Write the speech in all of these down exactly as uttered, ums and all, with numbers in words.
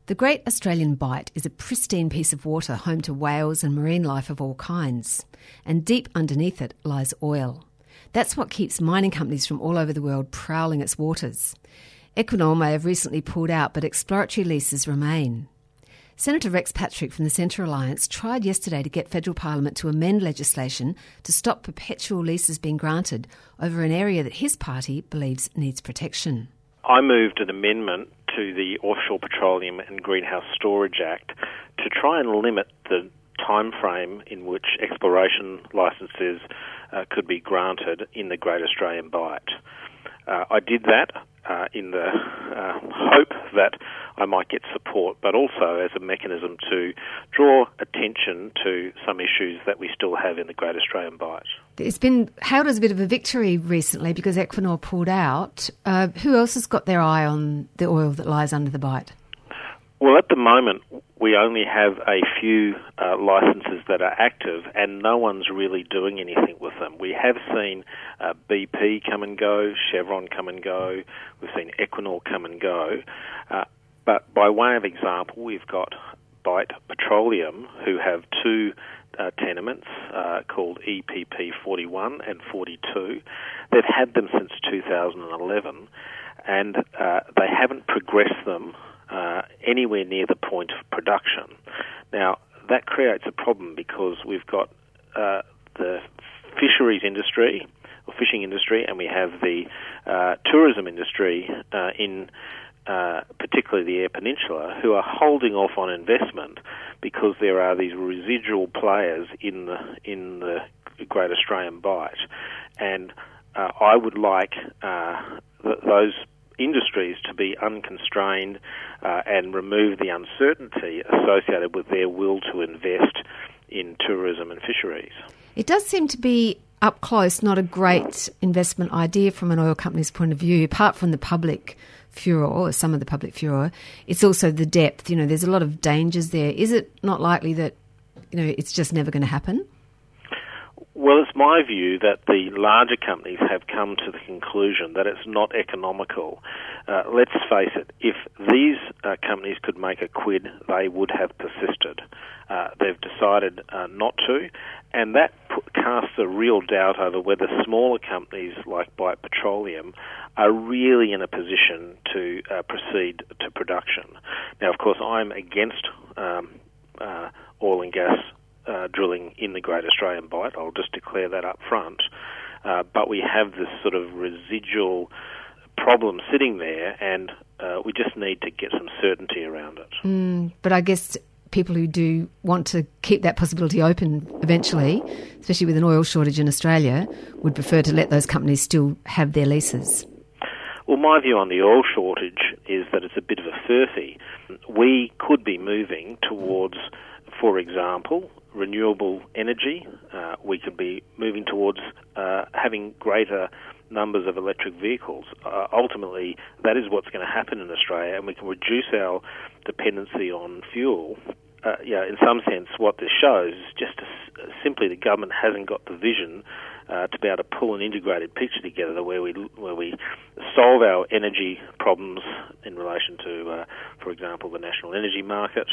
The Great Australian Bight is a pristine piece of water home to whales and marine life of all kinds, and deep underneath it lies oil. That's what keeps mining companies from all over the world prowling its waters. Equinor may have recently pulled out, but exploratory leases remain. Senator Rex Patrick from the Centre Alliance tried yesterday to get federal parliament to amend legislation to stop perpetual leases being granted over an area that his party believes needs protection. I moved an amendment to the Offshore Petroleum and Greenhouse Storage Act to try and limit the time frame in which exploration licences uh, could be granted in the Great Australian Bight. Uh, I did that uh, in the uh, hope that I might get support, but also as a mechanism to draw attention to some issues that we still have in the Great Australian Bight. It's been hailed as a bit of a victory recently because Equinor pulled out. Uh, who else has got their eye on the oil that lies under the Bight? Well, at the moment, we only have a few uh, licences that are active and no one's really doing anything with them. We have seen uh, B P come and go, Chevron come and go, we've seen Equinor come and go. Uh, but by way of example, we've got Bight Petroleum, who have two uh, tenements uh, called E P P forty-one and forty-two. They've had them since two thousand eleven, and uh, they haven't progressed them Uh, anywhere near the point of production. Now, that creates a problem because we've got uh, the fisheries industry, or fishing industry, and we have the uh, tourism industry uh, in uh, particularly the Eyre Peninsula, who are holding off on investment because there are these residual players in the in the Great Australian Bight. And uh, I would like uh, th- those industries to be unconstrained uh, and remove the uncertainty associated with their will to invest in tourism and fisheries. It does seem to be up close not a great investment idea from an oil company's point of view, apart from the public furor, or some of the public furor. It's also the depth. You know, there's a lot of dangers there. Is it not likely that, you know, it's just never going to happen? Well, it's my view that the larger companies have come to the conclusion that it's not economical. Uh, let's face it, if these uh, companies could make a quid, they would have persisted. Uh, they've decided uh, not to, and that put, casts a real doubt over whether smaller companies like Bight Petroleum are really in a position to uh, proceed to production. Now, of course, I'm against um, uh, oil and gas Uh, drilling in the Great Australian Bight. I'll just declare that up front. Uh, but we have this sort of residual problem sitting there, and uh, we just need to get some certainty around it. Mm, but I guess people who do want to keep that possibility open eventually, especially with an oil shortage in Australia, would prefer to let those companies still have their leases. Well, my view on the oil shortage is that it's a bit of a furphy. We could be moving towards, for example, renewable energy. Uh, we could be moving towards uh, having greater numbers of electric vehicles. Uh, ultimately, that is what's going to happen in Australia, and we can reduce our dependency on fuel. Uh, yeah, in some sense, what this shows is just a, simply the government hasn't got the vision uh, to be able to pull an integrated picture together where we where we solve our energy problems in relation to, uh, for example, the national energy market.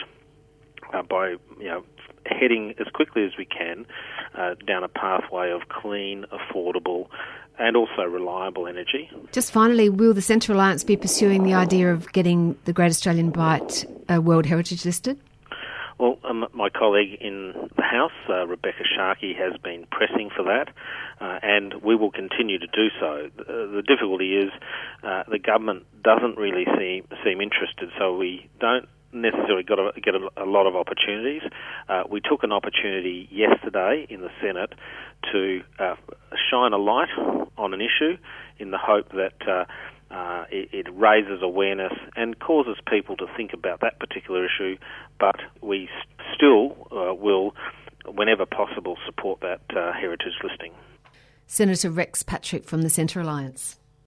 Uh, by you know heading as quickly as we can uh, down a pathway of clean, affordable, and also reliable energy. Just finally, will the Centre Alliance be pursuing the idea of getting the Great Australian Bight uh, World Heritage listed? Well, um, my colleague in the House, uh, Rebecca Sharkey, has been pressing for that, uh, and we will continue to do so. The, the difficulty is uh, the government doesn't really seem, seem interested, so we don't necessarily got a, get a, a lot of opportunities. Uh, we took an opportunity yesterday in the Senate to uh, shine a light on an issue in the hope that uh, uh, it, it raises awareness and causes people to think about that particular issue, but we still uh, will, whenever possible, support that uh, heritage listing. Senator Rex Patrick from the Centre Alliance.